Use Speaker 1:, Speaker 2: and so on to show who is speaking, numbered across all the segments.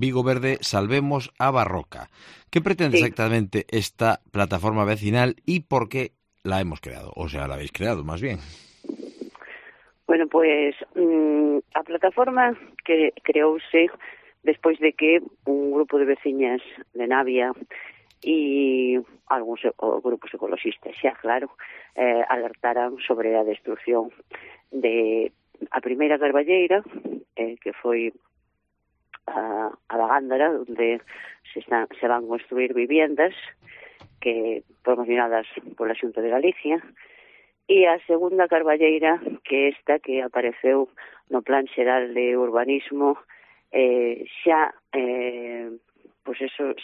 Speaker 1: Vigo Verde Salvemos a Barroca. ¿Qué pretende exactamente esta plataforma vecinal y por qué la hemos creado? O sea, la habéis creado, más bien.
Speaker 2: Bueno, pues a plataforma que creouse despois de que un grupo de veciñas de Navia e algúns grupos ecologistas, xa claro, alertaran sobre a destrucción de a primeira carballeira, que foi a da Gándara, onde se van construir viviendas que promocionadas pola Xunta de Galicia, e a segunda carballeira, que esta que apareceu no Plan Xeral de Urbanismo, xa pois eso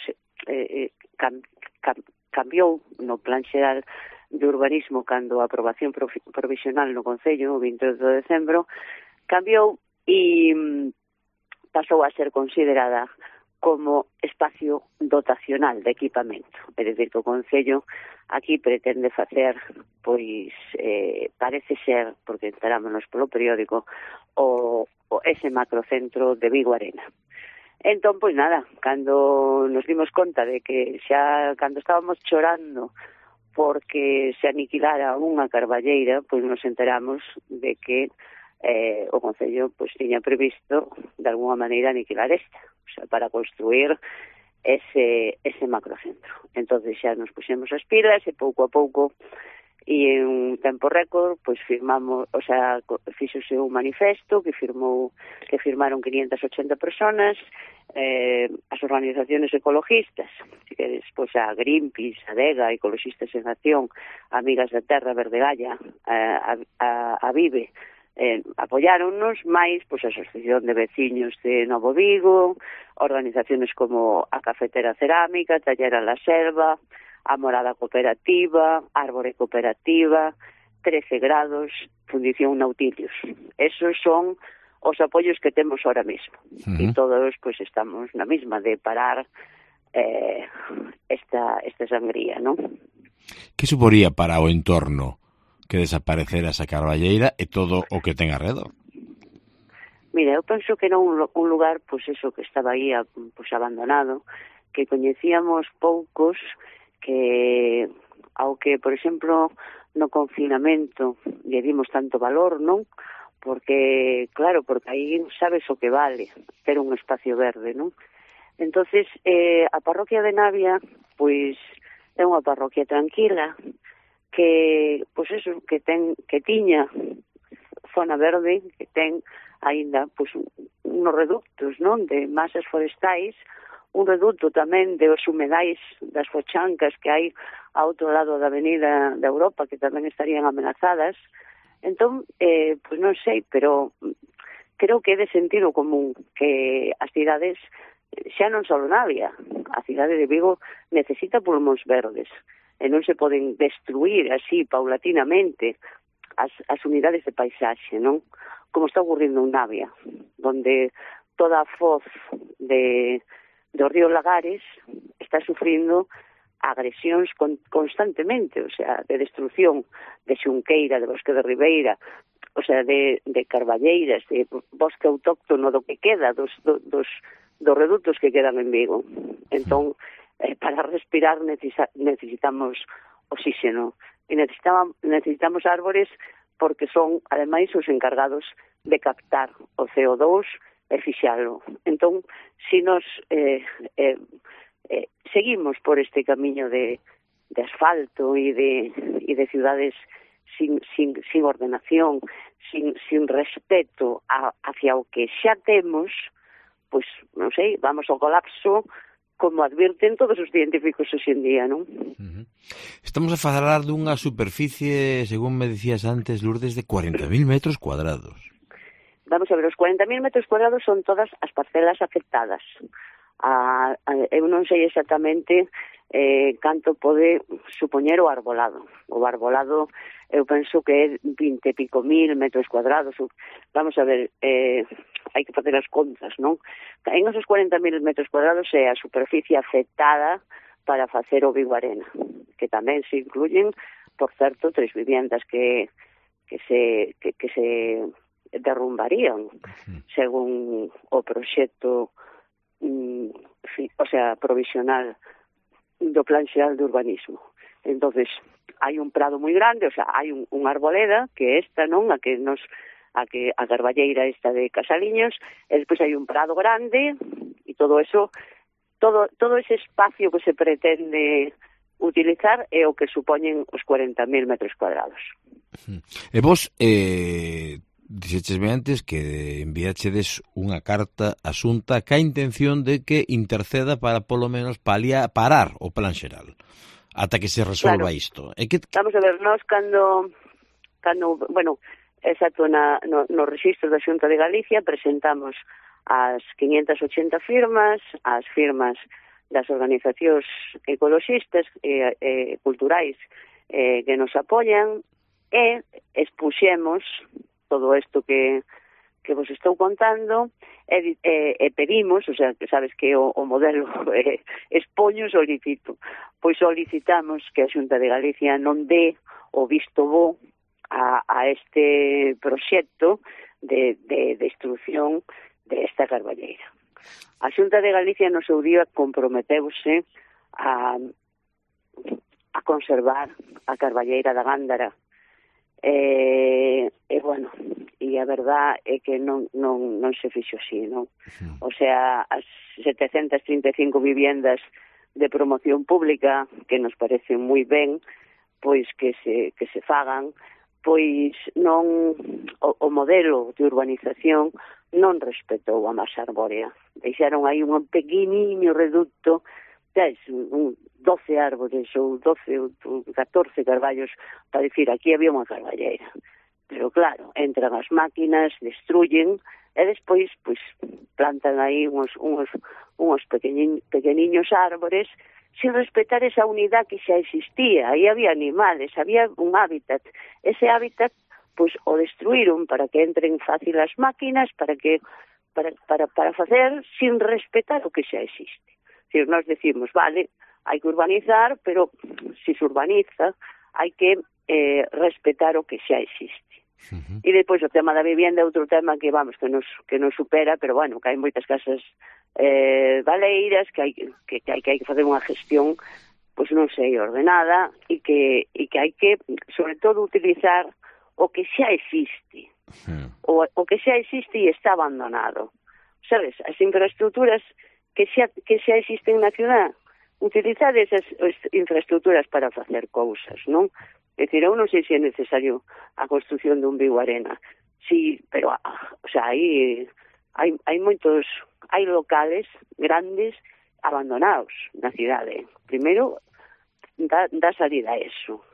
Speaker 2: cambiou no Plan Xeral de Urbanismo cando a aprobación provisional no Concello, o 28 de decembro, cambiou e pasou a ser considerada como espacio dotacional de equipamento. É dicir, que o Concello aquí pretende facer, pois, parece ser, porque enterámonos polo periódico, ese macrocentro de Vigo Arena. Entón, pois nada, cando nos dimos conta de que xa, cando estábamos chorando porque se aniquilara unha carballeira, pois nos enteramos de que o Concello pois tiña previsto de alguna maneira aniquilar esta, o sea, para construir ese macrocentro. Entonces xa nos puxemos as pilas e pouco a pouco e en un tempo récord pois firmamos, o sea, fíxose un manifesto que firmaron 580 personas, as organizaciones ecologistas, que despois a Greenpeace, a DEGA, Ecologistas en Acción, Amigas da Terra, Verde Galla, a Vive, apoyáronnos, máis pois a Asociación de Veciños de Novo Vigo, organizaciones como a Cafetera Cerámica, Tallera La Selva, a Morada Cooperativa, Árbore Cooperativa, 13 grados, Fundición Nautilius. Esos son os apoios que temos ahora mesmo. E todos pois estamos na mesma de parar esta sangría, non?
Speaker 1: Que suporía para o entorno que desaparecera esa carballeira e todo o que ten alrededor?
Speaker 2: Mira, eu penso que era un lugar, pois eso, que estaba aí pois abandonado, que coñecíamos poucos, que ao que, por exemplo, no confinamento lle dimos tanto valor, non? Porque, claro, porque aí sabes o que vale ter un espacio verde, non? Entonces, a parroquia de Navia, pois, é unha parroquia tranquila, que, pois eso, que tiña zona verde, que ten aínda, pois, unos reductos, non? De masas forestais, un reduto tamén de os humedais das fochancas que hai ao outro lado da Avenida de Europa, que tamén estarían amenazadas. Entón, pois non sei, pero creo que é de sentido común que as cidades, xa non só Navia, a cidade de Vigo necesita pulmóns verdes, e non se poden destruir así paulatinamente as unidades de paisaxe, non? Como está ocurrindo en Navia, donde toda a foz do río Lagares está sufrindo agresións constantemente, o sea, de destrucción de xunqueira, de bosque de ribeira, o sea, de carballeiras, de bosque autóctono do que queda, dos redutos que quedan en Vigo. Entón, para respirar necesitamos oxígeno e necesitamos árbores porque son, ademais, os encargados de captar o CO2 e fixalo. Entón, se nos seguimos por este camiño de asfalto e de ciudades sin ordenación, sin respeto hacia o que xa temos, pois, non sei, vamos ao colapso, como advirten todos os científicos hoxe en día, non?
Speaker 1: Estamos a falar dunha superficie, según me dicías antes, Lourdes, de 40.000 metros cuadrados.
Speaker 2: Vamos a ver, os 40.000 metros cuadrados son todas as parcelas afectadas. Eu non sei exactamente canto pode supoñer o arbolado. O arbolado, eu penso que é 20 e pico mil metros cuadrados. Vamos a ver, hai que facer as contas, non? En esos 40.000 metros cuadrados é a superficie afectada para facer o Vigo Arena, que tamén se incluyen, por certo, 3 viviendas que se derrumbarían según o proxecto provisional do Plan Xeral de Urbanismo. Entonces, hai un prado moi grande, o sea, hai unha arboleda que é esta, non, a carballeira esta de Casaliños, e despois hai un prado grande e todo eso, todo ese espacio que se pretende utilizar é o que supoñen os 40.000 metros cuadrados.
Speaker 1: E vos dixéchesme antes que enviáchedes unha carta asunta ca intención de que interceda para polo menos parar o Plan Xeral ata que se resolva isto.
Speaker 2: Vamos a ver, nós cando bueno, exacto, no registro da Xunta de Galicia presentamos as 580 firmas, as firmas das organizacións ecoloxistas e culturais que nos apoian, e expuxemos todo isto que vos estou contando e pedimos, o sea, que sabes que o modelo expoño solicito, pois solicitamos que a Xunta de Galicia non dé o visto bo a este proxecto de destrucción desta carballeira. A Xunta de Galicia no seu día comprometeuse a conservar a carballeira da Gándara. Bueno, e a verdad é que non se fixo así, non? O sea, as 735 viviendas de promoción pública que nos parecen moi ben, pois que se fagan, pois non o modelo de urbanización non respetou a masa arbórea. Deixaron aí un pequeniño reducto, un 12 árbores ou 12 ou 14 carballos para dicir aquí había unha carballeira. Pero claro, entran as máquinas, destruyen e despois pois plantan aí uns pequeniños árbores sin respetar esa unidade que xa existía. Aí había animales, había un hábitat. Ese hábitat pois o destruíron para que entren fácil as máquinas, para facer sin respetar o que xa existe. Si nós decimos, vale, hai que urbanizar, pero se urbaniza, hai que respetar o que xa existe. E depois o tema da vivienda é outro tema que nos supera, pero bueno, que hai moitas casas baleiras que hai que facer unha gestión, pois non sei, ordenada, e que hai que, sobre todo, utilizar o que xa existe. O que xa existe e está abandonado. Sabes, as infraestructuras que xa existen na cidade, utilizar esas infraestructuras para facer cousas, non? É dicir, eu non sei se é necesario a construción dun Vigo Arena. Sí, pero, o sea, hai moitos, hai locales grandes abandonados na cidade. Primeiro, dá salida a eso.